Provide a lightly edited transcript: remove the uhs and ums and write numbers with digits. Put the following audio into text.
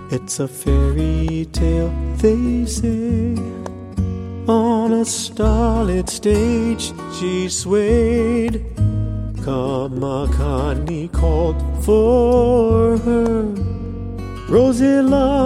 It's a fairy tale, they say. On a starlit stage she swayed. Kamakani called for her. Rosy